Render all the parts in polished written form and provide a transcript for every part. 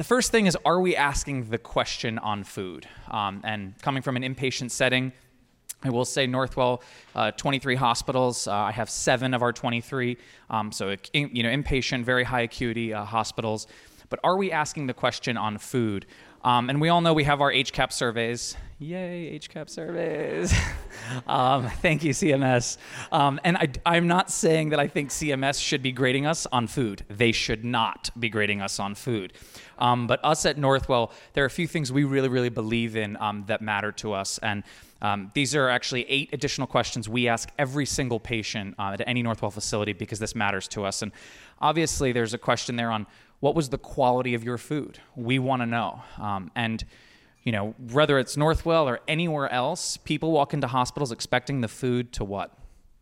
The first thing is, are we asking the question on food? And coming from an inpatient setting, I will say Northwell, 23 hospitals. I have 7 of our 23, so inpatient, very high acuity hospitals. But are we asking the question on food? And we all know we have our HCAP surveys. Yay, HCAP surveys. Thank you, CMS. And I'm not saying that I think CMS should be grading us on food. They should not be grading us on food. But us at Northwell, there are a few things we really, really believe in that matter to us. And these are actually 8 additional questions we ask every single patient at any Northwell facility because this matters to us. And obviously, there's a question there on what was the quality of your food? We want to know. And whether it's Northwell or anywhere else, people walk into hospitals expecting the food to what?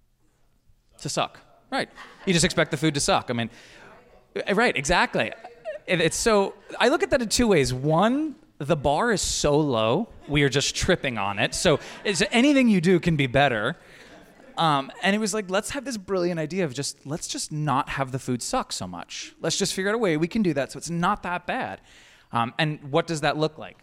To suck. Right. You just expect the food to suck. I mean, right, exactly. It's so, I look at that in 2 ways. One, the bar is so low, we are just tripping on it. So anything you do can be better. And it was like, let's have this brilliant idea of let's just not have the food suck so much. Let's just figure out a way we can do that so it's not that bad. And what does that look like?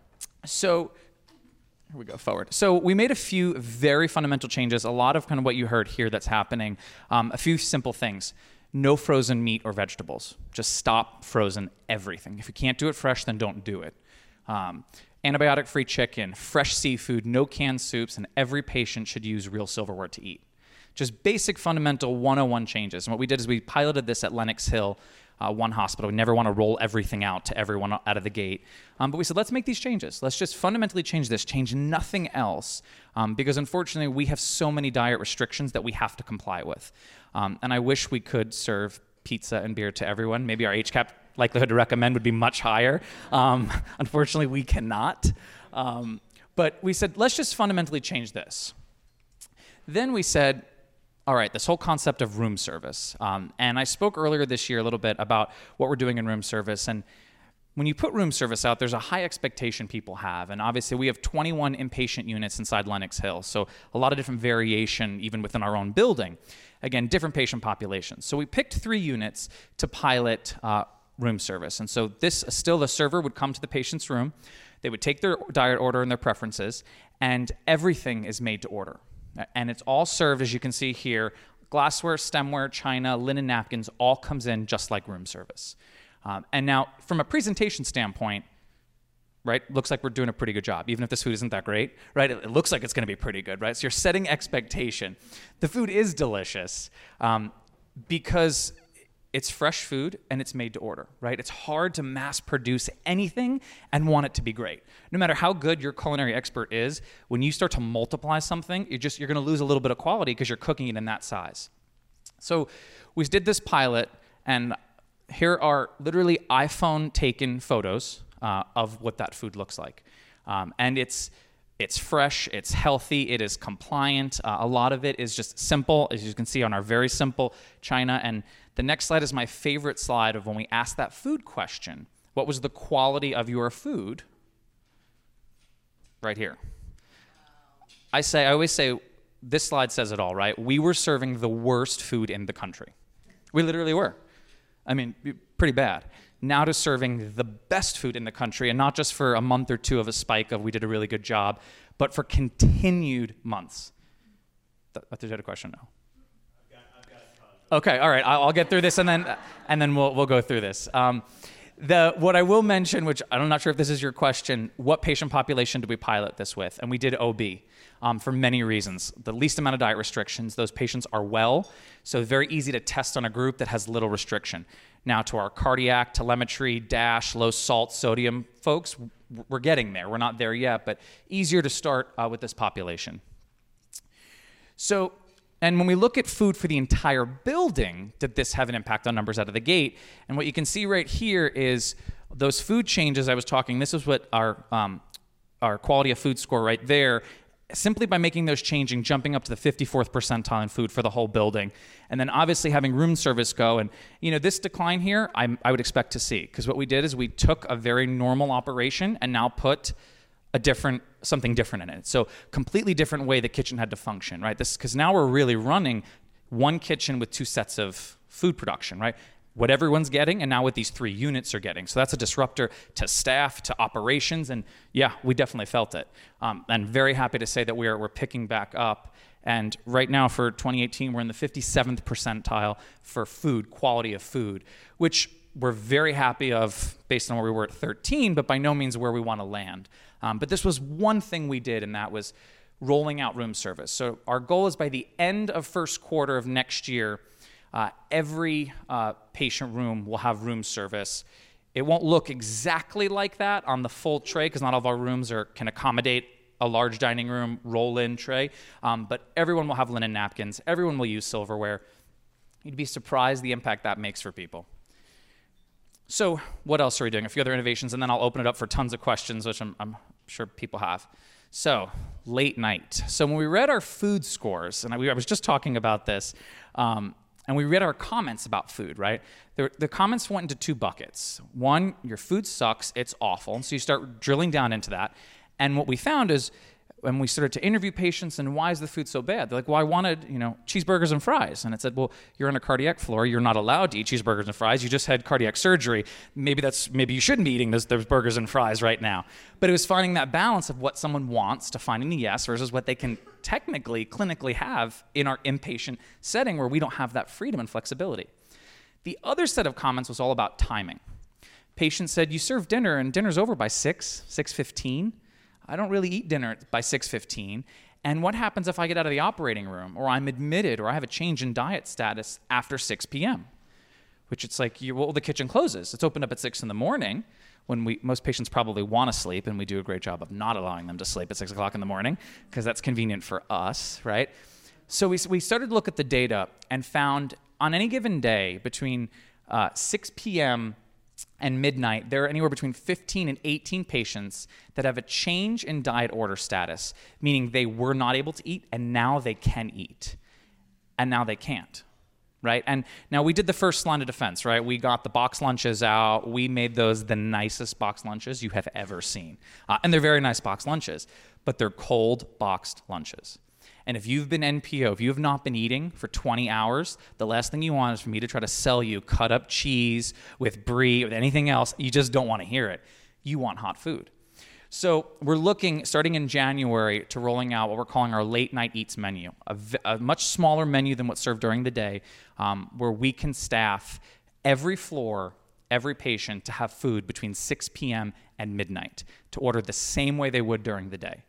So here we go, forward. So we made a few very fundamental changes, a lot of kind of what you heard here that's happening. A few simple things. No frozen meat or vegetables. Just stop frozen everything. If you can't do it fresh, then don't do it. Antibiotic-free chicken, fresh seafood, no canned soups, and every patient should use real silverware to eat. Just basic fundamental 101 changes. And what we did is we piloted this at Lenox Hill, one hospital. We never want to roll everything out to everyone out of the gate. But we said, let's make these changes. Let's just fundamentally change this, change nothing else. Because unfortunately, we have so many diet restrictions that we have to comply with. And I wish we could serve pizza and beer to everyone. Maybe our HCAP likelihood to recommend would be much higher. Unfortunately, we cannot. But we said, let's just fundamentally change this. Then we said, all right, this whole concept of room service. And I spoke earlier this year a little bit about what we're doing in room service. And when you put room service out, there's a high expectation people have. And obviously, we have 21 inpatient units inside Lenox Hill. So a lot of different variation even within our own building. Again, different patient populations. So we picked 3 units to pilot room service. And so the server would come to the patient's room. They would take their diet order and their preferences, and everything is made to order. And it's all served, as you can see here, glassware, stemware, china, linen napkins, all comes in just like room service. And now, from a presentation standpoint, right, looks like we're doing a pretty good job, even if this food isn't that great, right? It looks like it's going to be pretty good, right? So you're setting expectation. The food is delicious because it's fresh food and it's made to order, right? It's hard to mass produce anything and want it to be great. No matter how good your culinary expert is, when you start to multiply something, you're going to lose a little bit of quality because you're cooking it in that size. So we did this pilot, and here are literally iPhone-taken photos of what that food looks like. And it's fresh, it's healthy, it is compliant. A lot of it is just simple, as you can see on our very simple china. And the next slide is my favorite slide of when we asked that food question. What was the quality of your food? Right here. I always say, this slide says it all, right? We were serving the worst food in the country. We literally were. I mean, pretty bad. Now to serving the best food in the country, and not just for a month or 2 of a spike of we did a really good job, but for continued months. Did you have a question? No. Okay, all right. I'll get through this, and then we'll go through this. What I will mention, which I'm not sure if this is your question, what patient population did we pilot this with? And we did OB for many reasons. The least amount of diet restrictions. Those patients are well, so very easy to test on a group that has little restriction. Now to our cardiac, telemetry, DASH, low salt, sodium folks, we're getting there. We're not there yet, but easier to start with this population. So, and when we look at food for the entire building, did this have an impact on numbers out of the gate? And what you can see right here is those food changes I was talking. This is what our quality of food score right there. Simply by making those changing, jumping up to the 54th percentile in food for the whole building. And then obviously having room service go. And this decline here, I would expect to see. Because what we did is we took a very normal operation and now put something different in it. So completely different way the kitchen had to function, right? Because now we're really running one kitchen with 2 sets of food production, right? what everyone's getting and now what these 3 units are getting. So that's a disruptor to staff, to operations, and yeah, we definitely felt it. And very happy to say that we're picking back up. And right now for 2018, we're in the 57th percentile for food, quality of food, which we're very happy of based on where we were at 13, but by no means where we want to land. But this was one thing we did, and that was rolling out room service. So our goal is by the end of first quarter of next year, every patient room will have room service. It won't look exactly like that on the full tray because not all of our rooms can accommodate a large dining room roll-in tray, but everyone will have linen napkins. Everyone will use silverware. You'd be surprised the impact that makes for people. So what else are we doing? A few other innovations, and then I'll open it up for tons of questions, which I'm sure people have. So late night. So when we read our food scores, and I was just talking about this, and we read our comments about food, right? The comments went into 2 buckets. One, your food sucks, it's awful. And so you start drilling down into that. And what we found is when we started to interview patients and why is the food so bad? They're like, well, I wanted, cheeseburgers and fries. And it said, well, you're on a cardiac floor. You're not allowed to eat cheeseburgers and fries. You just had cardiac surgery. Maybe you shouldn't be eating those burgers and fries right now. But it was finding that balance of what someone wants to finding the yes versus what they can technically, clinically have in our inpatient setting where we don't have that freedom and flexibility. The other set of comments was all about timing. Patients said, you serve dinner and dinner's over by 6:15. I don't really eat dinner by 6:15. And what happens if I get out of the operating room or I'm admitted or I have a change in diet status after 6 p.m.? Which it's like, the kitchen closes. It's opened up at 6 in the morning when most patients probably want to sleep, and we do a great job of not allowing them to sleep at 6 o'clock in the morning because that's convenient for us, right? So we started to look at the data and found on any given day between 6 p.m. and midnight, there are anywhere between 15 and 18 patients that have a change in diet order status, meaning they were not able to eat and now they can eat, and now they can't, right? And now we did the first line of defense, right? We got the box lunches out. We made those the nicest box lunches you have ever seen. And they're very nice box lunches, but they're cold boxed lunches. And if you've been NPO, if you have not been eating for 20 hours, the last thing you want is for me to try to sell you cut up cheese with brie, with anything else. You just don't want to hear it. You want hot food. So we're looking, starting in January, to rolling out what we're calling our late night eats menu, a much smaller menu than what's served during the day, where we can staff every floor, every patient to have food between 6 p.m. and midnight to order the same way they would during the day.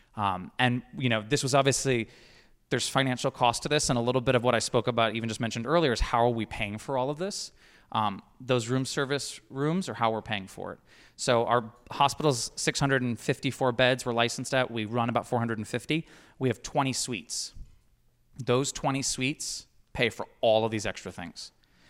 And this was obviously, there's financial cost to this, and a little bit of what I spoke about, even just mentioned earlier, is how are we paying for all of this? Those room service rooms are how we're paying for it. So our hospital's 654 beds we're licensed at. We run about 450. We have 20 suites. Those 20 suites pay for all of these extra things.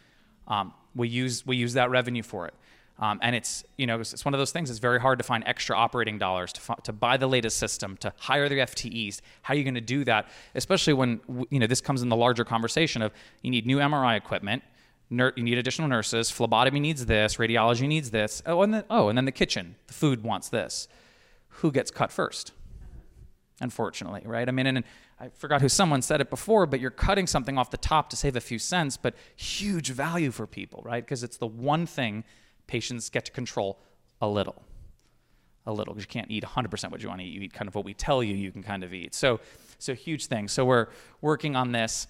We use that revenue for it. And it's one of those things. It's very hard to find extra operating dollars to buy the latest system, to hire the FTEs. How are you going to do that? Especially when this comes in the larger conversation of you need new MRI equipment, you need additional nurses, phlebotomy needs this, radiology needs this. And then the kitchen, the food wants this. Who gets cut first? Unfortunately, right? I mean, and I forgot who someone said it before, but you're cutting something off the top to save a few cents, but huge value for people, right? Because it's the one thing patients get to control a little, because you can't eat 100% what you want to eat. You eat kind of what we tell you can kind of eat. So huge thing. So we're working on this.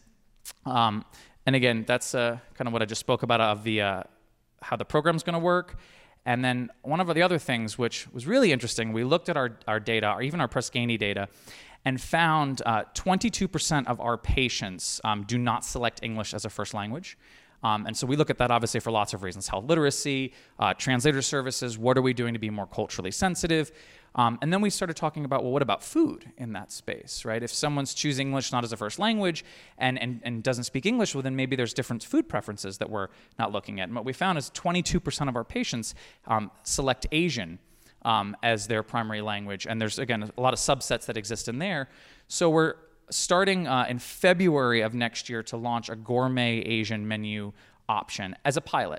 And again, that's kind of what I just spoke about of the how the program's going to work. And then one of the other things, which was really interesting, we looked at our data, or even our Press Ganey data, and found 22% of our patients do not select English as a first language. And so we look at that obviously for lots of reasons: health literacy, translator services, what are we doing to be more culturally sensitive? And then we started talking about, well, what about food in that space, right? If someone's choosing English not as a first language and doesn't speak English, well, then maybe there's different food preferences that we're not looking at. And what we found is 22% of our patients select Asian as their primary language. And there's, again, a lot of subsets that exist in there. So we're starting in February of next year to launch a gourmet Asian menu option as a pilot.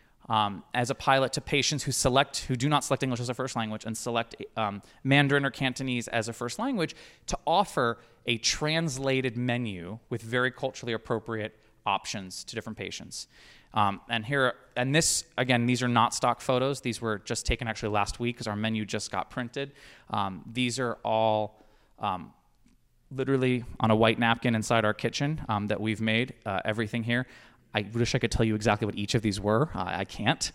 To patients who do not select English as a first language and select Mandarin or Cantonese as a first language, to offer a translated menu with very culturally appropriate options to different patients. And this, again, these are not stock photos. These were just taken actually last week because our menu just got printed. These are all literally on a white napkin inside our kitchen that we've made, everything here. I wish I could tell you exactly what each of these were. I can't.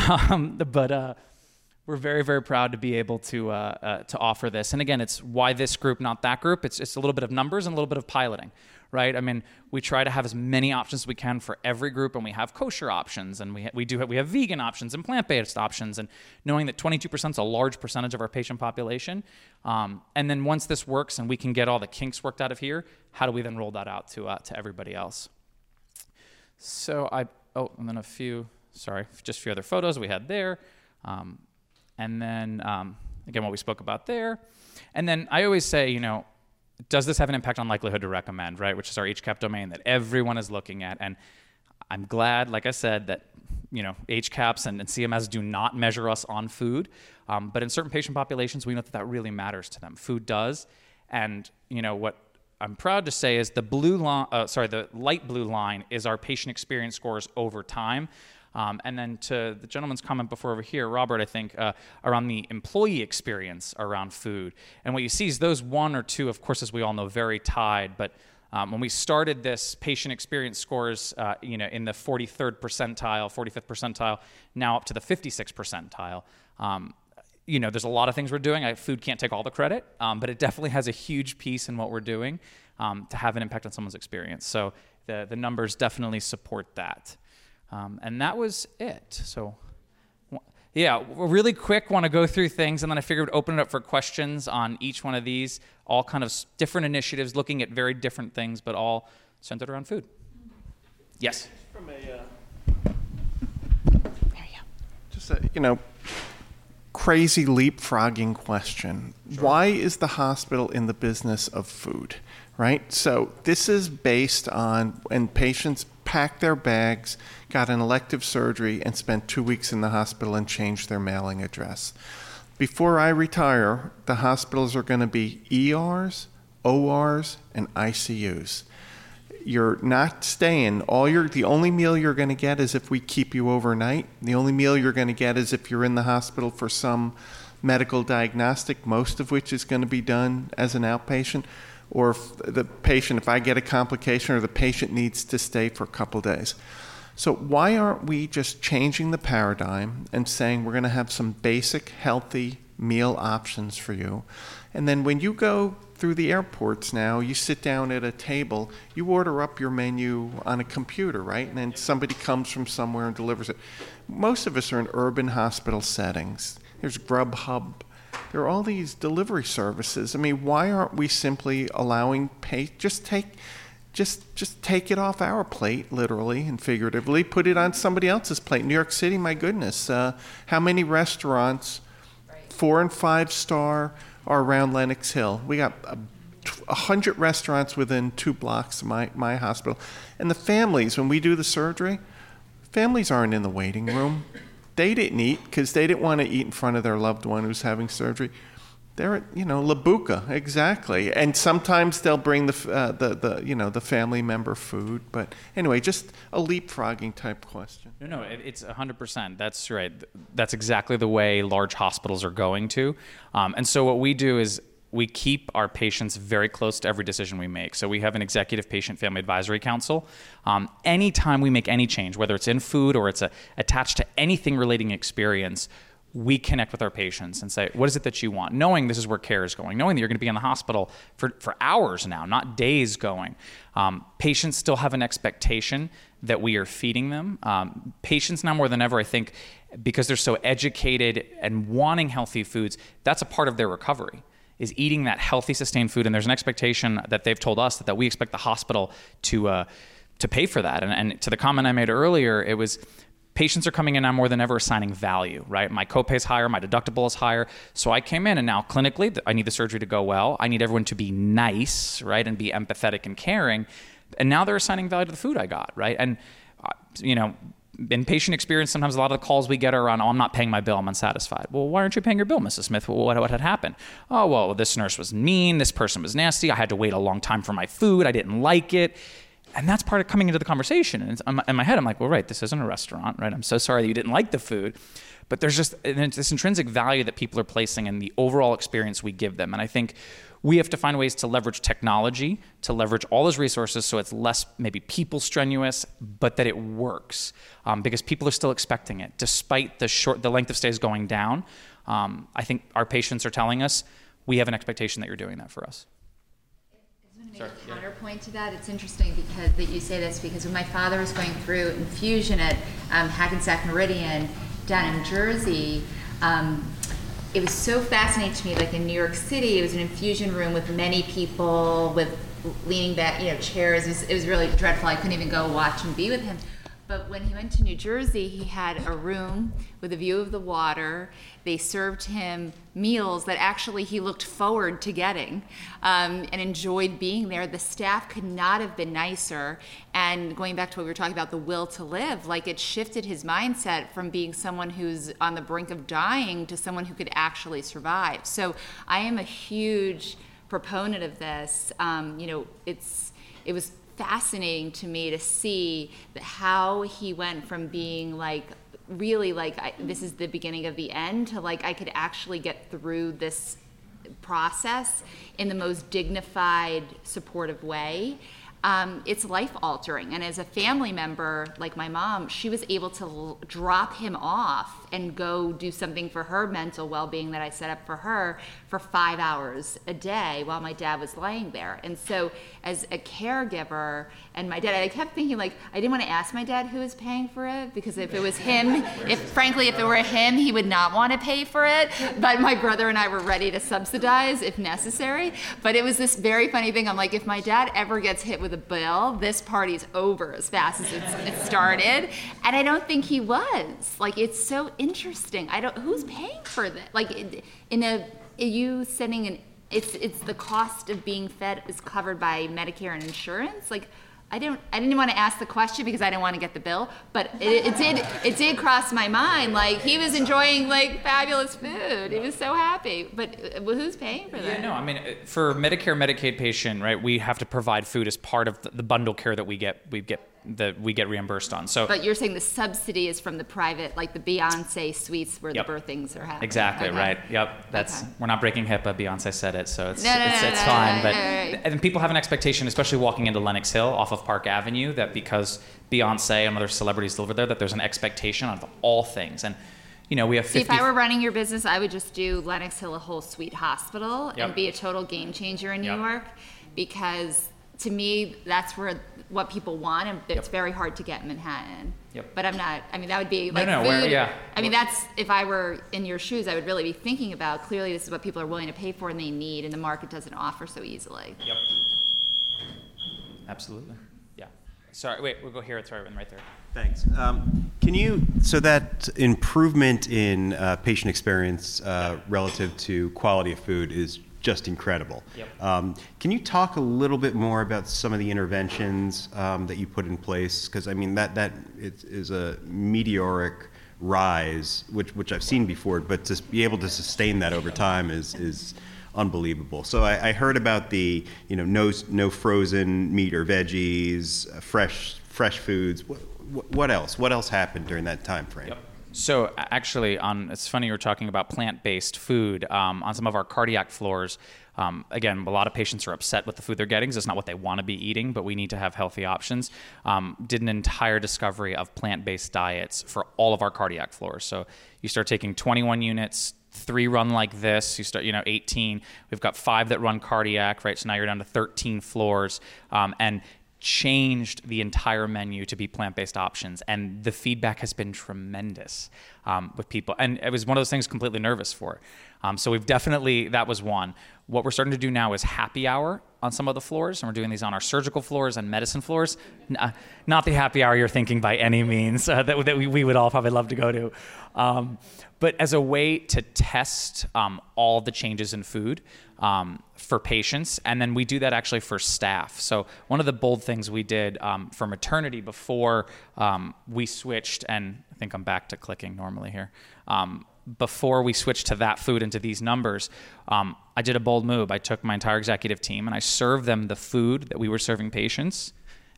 But we're very, very proud to be able to offer this. And again, it's why this group, not that group. It's a little bit of numbers and a little bit of piloting, right? I mean, we try to have as many options as we can for every group, and we have kosher options, and we have vegan options and plant-based options, and knowing that 22% is a large percentage of our patient population. And then once this works and we can get all the kinks worked out of here, how do we then roll that out to everybody else? So and then just a few other photos we had there. And then, again, what we spoke about there. And then I alwas say, does this have an impact on likelihood to recommend, right? Which is our HCAP domain that everyone is looking at. And I'm glad, like I said, that, HCAPs and CMS do not measure us on food. But in certain patient populations, we know that really matters to them. Food does. And, what I'm proud to say is the light blue line is our patient experience scores over time. And then to the gentleman's comment before over here, Robert, I think, around the employee experience around food. And what you see is those one or two, of course, as we all know, very tied. But when we started this patient experience scores, in the 43rd percentile, 45th percentile, now up to the 56th percentile. There's a lot of things we're doing. Food can't take all the credit, but it definitely has a huge piece in what we're doing to have an impact on someone's experience. So the numbers definitely support that. And that was it. So, yeah, really quick, want to go through things, and then I figured we'd open it up for questions on each one of these, all kind of different initiatives, looking at very different things, but all centered around food. Yes? From a, There you go. just a, crazy leapfrogging question. Sure. Why is the hospital in the business of food, right? So this is based on when patients packed their bags, got an elective surgery, and spent 2 weeks in the hospital and changed their mailing address. Before I retire, the hospitals are going to be ERs, ORs, and ICUs. You're not staying. The only meal you're going to get is if we keep you overnight. The only meal you're going to get is if you're in the hospital for some medical diagnostic, most of which is going to be done as an outpatient. Or if I get a complication or the patient needs to stay for a couple days. So why aren't we just changing the paradigm and saying we're going to have some basic, healthy meal options for you? And then when you go through the airports now, you sit down at a table, you order up your menu on a computer, right? And then somebody comes from somewhere and delivers it. Most of us are in urban hospital settings. There's Grubhub. There are all these delivery services. I mean, why aren't we simply allowing just take it off our plate, literally and figuratively, put it on somebody else's plate? New York City, my goodness, how many restaurants, 4 and 5 star, are around Lenox Hill? We got 100 restaurants within 2 blocks of my hospital. And the families, when we do the surgery, families aren't in the waiting room. They didn't eat because they didn't want to eat in front of their loved one who's having surgery. They're at, Labuca, exactly. And sometimes they'll bring the family member food. But anyway, just a leapfrogging type question. No, it's 100%. That's right. That's exactly the way large hospitals are going to. And so what we do is we keep our patients very close to every decision we make. So we have an executive patient family advisory council. Anytime we make any change, whether it's in food or it's attached to anything relating experience, we connect with our patients and say, what is it that you want? Knowing this is where care is going, knowing that you're going to be in the hospital for hours now, not days going. Patients still have an expectation that we are feeding them. Patients now more than ever, I think, because they're so educated and wanting healthy foods, that's a part of their recovery, is eating that healthy, sustained food. And there's an expectation that they've told us that we expect the hospital to pay for that. And to the comment I made earlier, it was patients are coming in now more than ever assigning value, right? My copay is higher, my deductible is higher. So I came in and now clinically, I need the surgery to go well. I need everyone to be nice, right? And be empathetic and caring. And now they're assigning value to the food I got, right? And, in patient experience, sometimes a lot of the calls we get are on, I'm not paying my bill, I'm unsatisfied. Well, why aren't you paying your bill, Mrs. Smith? What had happened? Oh, well, this nurse was mean, this person was nasty, I had to wait a long time for my food, I didn't like it. And that's part of coming into the conversation. And in my head, I'm like, well, right, this isn't a restaurant, right? I'm so sorry that you didn't like the food. But there's just this intrinsic value that people are placing in the overall experience we give them. And I think we have to find ways to leverage technology, to leverage all those resources so it's less maybe people strenuous, but that it works. Because people are still expecting it. Despite the length of stays going down, I think our patients are telling us, we have an expectation that you're doing that for us. Maybe a counterpoint to that. It's interesting because that you say this, because when my father was going through infusion at Hackensack Meridian down in Jersey, it was so fascinating to me. Like in New York City, it was an infusion room with many people with leaning back, chairs. It was really dreadful. I couldn't even go watch and be with him. But when he went to New Jersey, he had a room with a view of the water. They served him meals that actually he looked forward to getting and enjoyed being there. The staff could not have been nicer. And going back to what we were talking about, the will to live, like it shifted his mindset from being someone who's on the brink of dying to someone who could actually survive. So I am a huge proponent of this. It was fascinating to me to see how he went from being like really like this is the beginning of the end to like I could actually get through this process in the most dignified, supportive way. It's life altering, and as a family member like my mom, she was able to drop him off and go do something for her mental well-being that I set up for her for 5 hours a day while my dad was laying there. And so as a caregiver, and my dad, I kept thinking like I didn't want to ask my dad who was paying for it, because if it was him, if it were him, he would not want to pay for it, but my brother and I were ready to subsidize if necessary. But it was this very funny thing. I'm like, if my dad ever gets hit with a bill, this party's over as fast as it started. And I don't think he was. Like, it's so interesting. Who's paying for that? Like, it's the cost of being fed is covered by Medicare and insurance. Like, I didn't want to ask the question because I didn't want to get the bill, but it did cross my mind. Like, he was enjoying like fabulous food. He was so happy. But who's paying for that? Yeah, no, I mean, for Medicare, Medicaid patient, right, we have to provide food as part of the bundle care that we get reimbursed on. So, but you're saying the subsidy is from the private, like the Beyonce suites where Yep. the birthings are happening. Exactly, Okay. right. Yep. We're not breaking HIPAA. Beyonce said it, so it's No, fine. But right. and people have an expectation, especially walking into Lenox Hill off of Park Avenue, that because Beyonce and other celebrities deliver there, that there's an expectation of all things. And we have 50. See, if I were running your business, I would just do Lenox Hill a whole suite hospital Yep. and be a total game changer in New Yep. York, because to me, that's what people want, and it's Yep. very hard to get in Manhattan. Yep. But I'm not. I mean, that would be like No, food. yeah. I mean, that's if I were in your shoes, I would really be thinking about. Clearly, this is what people are willing to pay for and they need, and the market doesn't offer so easily. Yep. Absolutely. Yeah. Sorry. Wait. We'll go here. It's right there. Thanks. So that improvement in patient experience relative to quality of food is just incredible. Yep. Can you talk a little bit more about some of the interventions that you put in place? Because I mean that is a meteoric rise, which I've seen before, but to be able to sustain that over time is unbelievable. So I heard about the no frozen meat or veggies, fresh foods. What else? What else happened during that time frame? Yep. So actually, it's funny you were talking about plant-based food. On some of our cardiac floors, again, a lot of patients are upset with the food they're getting because it's not what they want to be eating, but we need to have healthy options. Did an entire discovery of plant-based diets for all of our cardiac floors. So you start taking 21 units, 3 run like this, you start, 18. We've got 5 that run cardiac, right? So now you're down to 13 floors. And changed the entire menu to be plant-based options, and the feedback has been tremendous with people, and it was one of those things completely nervous for. So we've definitely, that was one. What we're starting to do now is happy hour on some of the floors, and we're doing these on our surgical floors and medicine floors. Not the happy hour you're thinking by any means that we would all probably love to go to, but as a way to test all the changes in food for patients, and then we do that actually for staff. So one of the bold things we did for maternity before we switched, and I think I'm back to clicking normally here, before we switched to that food and to these numbers, I did a bold move. I took my entire executive team and I served them the food that we were serving patients,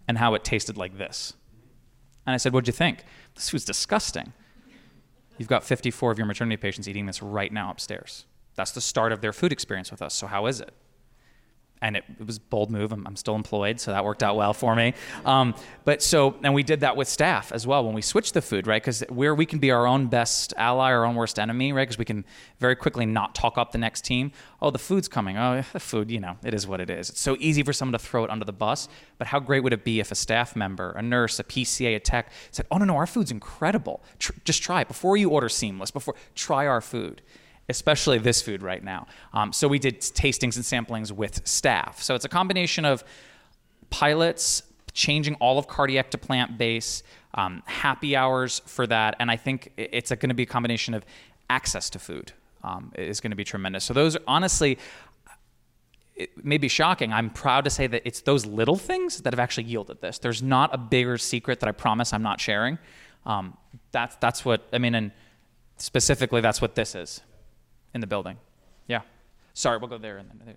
and how it tasted like this. And I said, what'd you think? This food's disgusting. You've got 54 of your maternity patients eating this right now upstairs. That's the start of their food experience with us. So how is it? And it was a bold move. I'm still employed, so that worked out well for me. And we did that with staff as well when we switched the food, right? Because we can be our own best ally, our own worst enemy, right? Because we can very quickly not talk up the next team. Oh, the food's coming. Oh, the food, it is what it is. It's so easy for someone to throw it under the bus. But how great would it be if a staff member, a nurse, a PCA, a tech said, oh, no, our food's incredible. Just try it. Before you order Seamless, try our food. Especially this food right now. So we did tastings and samplings with staff. So it's a combination of pilots, changing all of cardiac to plant-based, happy hours for that, and I think it's going to be a combination of access to food is going to be tremendous. So those, honestly, it may be shocking. I'm proud to say that it's those little things that have actually yielded this. There's not a bigger secret that I promise I'm not sharing. That's what, and specifically that's what this is. In the building. Yeah. Sorry, we'll go there and then.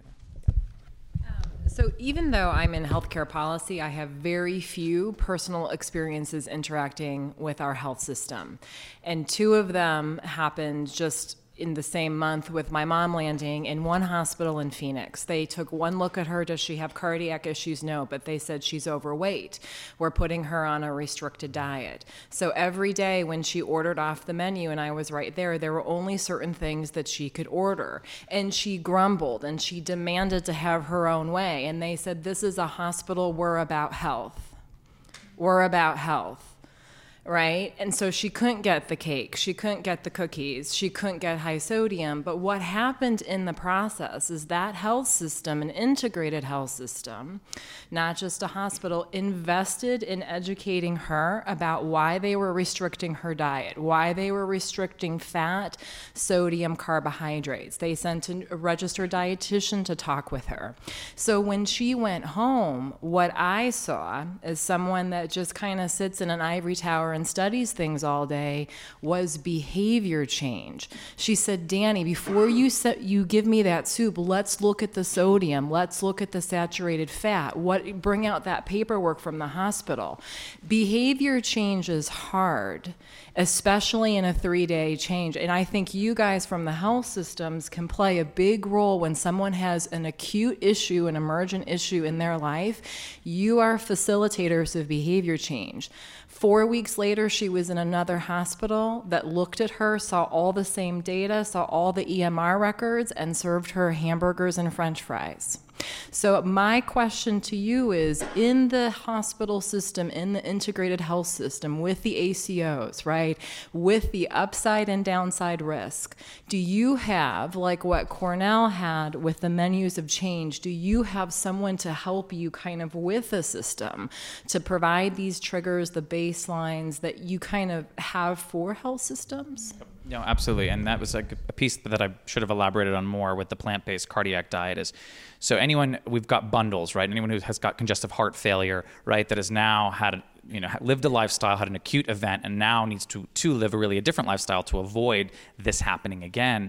So even though I'm in healthcare policy, I have very few personal experiences interacting with our health system. And 2 of them happened just in the same month with my mom landing in one hospital in Phoenix. They took one look at her. Does she have cardiac issues? No, but they said she's overweight. We're putting her on a restricted diet. So every day when she ordered off the menu and I was right there were only certain things that she could order. And she grumbled and she demanded to have her own way. And they said, this is a hospital, we're about health. We're about health. Right? And so she couldn't get the cake. She couldn't get the cookies. She couldn't get high sodium. But what happened in the process is that health system, an integrated health system, not just a hospital, invested in educating her about why they were restricting her diet, why they were restricting fat, sodium, carbohydrates. They sent a registered dietitian to talk with her. So when she went home, what I saw as someone that just kind of sits in an ivory tower and studies things all day was behavior change. She said, Danny, before you give me that soup, let's look at the sodium, let's look at the saturated fat, bring out that paperwork from the hospital. Behavior change is hard, especially in a 3-day change. And I think you guys from the health systems can play a big role when someone has an acute issue, an emergent issue in their life. You are facilitators of behavior change. 4 weeks later, she was in another hospital that looked at her, saw all the same data, saw all the EMR records, and served her hamburgers and French fries. So my question to you is, in the hospital system, in the integrated health system, with the ACOs, right, with the upside and downside risk, do you have, like what Cornell had with the menus of change, do you have someone to help you kind of with the system to provide these triggers, the baselines that you kind of have for health systems? No, absolutely. And that was a piece that I should have elaborated on more with the plant-based cardiac diet is, so we've got bundles, right? Anyone who has got congestive heart failure, right, that has now had, lived a lifestyle, had an acute event, and now needs to live a different lifestyle to avoid this happening again.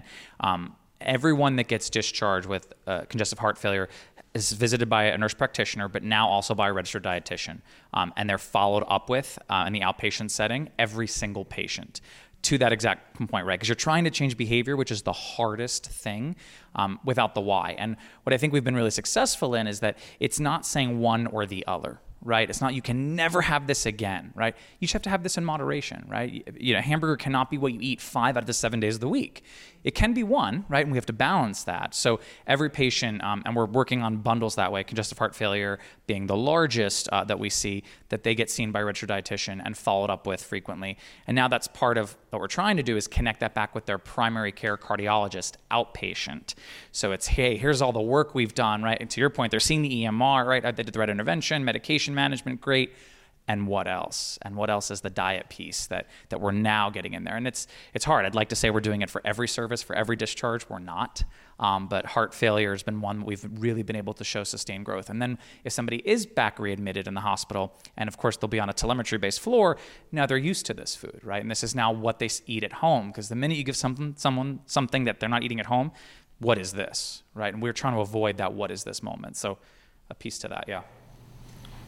Everyone that gets discharged with congestive heart failure is visited by a nurse practitioner, but now also by a registered dietitian. And they're followed up with, in the outpatient setting, every single patient. To that exact point, right? Because you're trying to change behavior, which is the hardest thing, without the why. And what I think we've been really successful in is that it's not saying one or the other, right? It's not you can never have this again, right? You just have to have this in moderation, right? Hamburger cannot be what you eat 5 out of the 7 days of the week. It can be one, right? And we have to balance that. So every patient, and we're working on bundles that way, congestive heart failure being the largest that we see, that they get seen by a registered dietitian and followed up with frequently. And now that's part of what we're trying to do is connect that back with their primary care cardiologist, outpatient. So it's, hey, here's all the work we've done, right? And to your point, they're seeing the EMR, right? They did the right intervention, medication management, great. And what else? And what else is the diet piece that we're now getting in there? And it's hard. I'd like to say we're doing it for every service, for every discharge. We're not. But heart failure has been one we've really been able to show sustained growth. And then if somebody is back readmitted in the hospital, and of course they'll be on a telemetry-based floor, now they're used to this food, right? And this is now what they eat at home. Because the minute you give someone something that they're not eating at home, what is this, right? And we're trying to avoid that what is this moment. So a piece to that, yeah.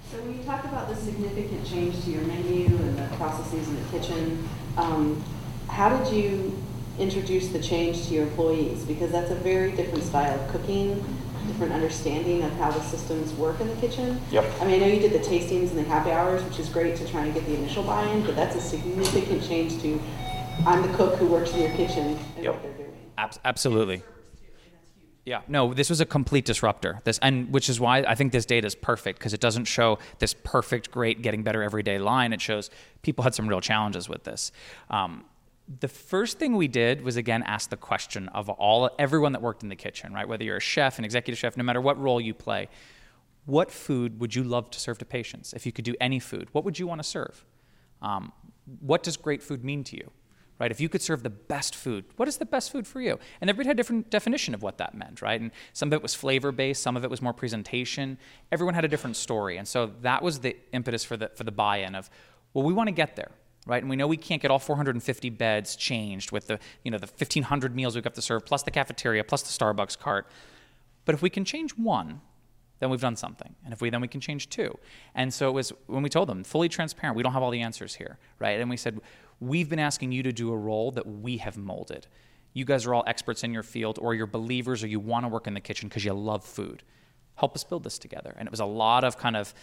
So when you talk about the significant change to your menu and the processes in the kitchen, how did you introduce the change to your employees? Because that's a very different style of cooking, different understanding of how the systems work in the kitchen. Yep. I mean, I know you did the tastings and the happy hours, which is great to try and get the initial buy-in, but that's a significant change to, I'm the cook who works in your kitchen and Yep. what they're doing. Absolutely. Yeah, no, this was a complete disruptor. Which is why I think this data is perfect, because it doesn't show this perfect, great, getting better every day line. It shows people had some real challenges with this. The first thing we did was, again, ask the question of everyone that worked in the kitchen, right? Whether you're a chef, an executive chef, no matter what role you play, what food would you love to serve to patients? If you could do any food, what would you want to serve? What does great food mean to you? Right? If you could serve the best food, what is the best food for you? And everybody had a different definition of what that meant, right? And some of it was flavor-based, some of it was more presentation. Everyone had a different story. And so that was the impetus for the buy-in of, well, we want to get there, right? And we know we can't get all 450 beds changed with the 1,500 meals we've got to serve, plus the cafeteria, plus the Starbucks cart. But if we can change one, then we've done something. And then we can change two. And so it was when we told them, fully transparent, we don't have all the answers here, right? And we said, we've been asking you to do a role that we have molded. You guys are all experts in your field, or you're believers, or you want to work in the kitchen because you love food. Help us build this together. And it was a lot of kind of,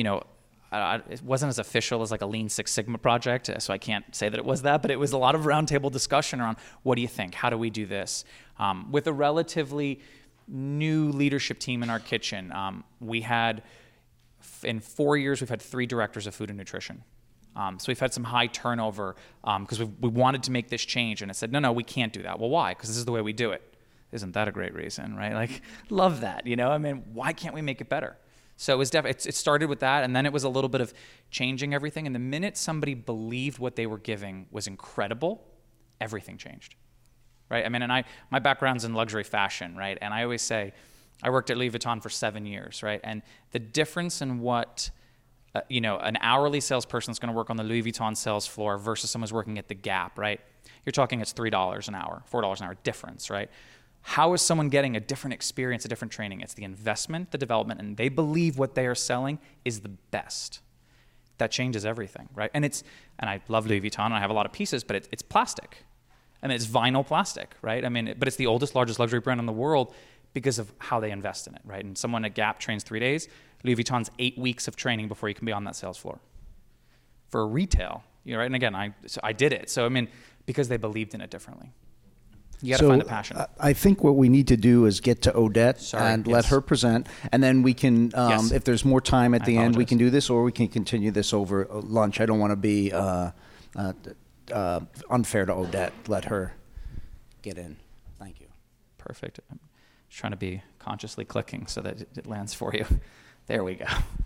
it wasn't as official as like a Lean Six Sigma project, so I can't say that it was that, but it was a lot of roundtable discussion around, what do you think? How do we do this? With a relatively new leadership team in our kitchen, we had, in 4 years, we've had 3 directors of food and nutrition. So we've had some high turnover because we wanted to make this change, and it said, no, we can't do that. Well, why? Because this is the way we do it. Isn't that a great reason, right? Like, love that, why can't we make it better? So it was it started with that, and then it was a little bit of changing everything. And the minute somebody believed what they were giving was incredible, everything changed, right? And my background's in luxury fashion, right? And I always say, I worked at Louis Vuitton for 7 years, right? And the difference in what an hourly salesperson is going to work on the Louis Vuitton sales floor versus someone who's working at the Gap, right? You're talking it's $3 an hour, $4 an hour difference, right? How is someone getting a different experience, a different training? It's the investment, the development, and they believe what they are selling is the best. That changes everything, right? And I love Louis Vuitton, and I have a lot of pieces, but it's plastic. It's vinyl plastic, right? But it's the oldest, largest luxury brand in the world because of how they invest in it, right? And someone at Gap trains 3 days. Louis Vuitton's 8 weeks of training before you can be on that sales floor. For retail, right? And again, I did it. So, because they believed in it differently. You got to find a passion. I think what we need to do is get to Odette let her present, and then we can, if there's more time at the end, we can do this, or we can continue this over lunch. I don't want to be unfair to Odette. Let her get in. Thank you. Perfect. I'm trying to be consciously clicking so that it lands for you. There we go.